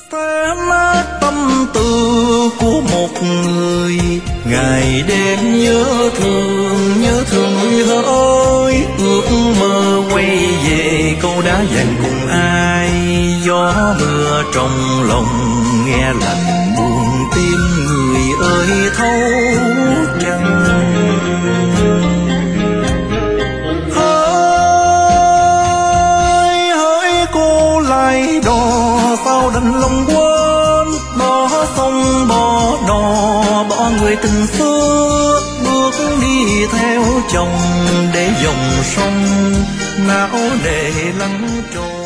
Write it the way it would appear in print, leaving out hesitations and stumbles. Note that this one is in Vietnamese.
Phá nát tâm tư của một người, ngày đêm nhớ thương người hỡi. Ước mơ quay về câu đá vàng cùng ai, gió mưa trong lòng nghe lạnh buồn tim người ơi thấu chân. Hỡi cô lại đò sao đành lòng quên, bỏ sông bỏ đò bỏ người tình xưa, bước đi theo chồng để dòng sông não nề lắng trôi.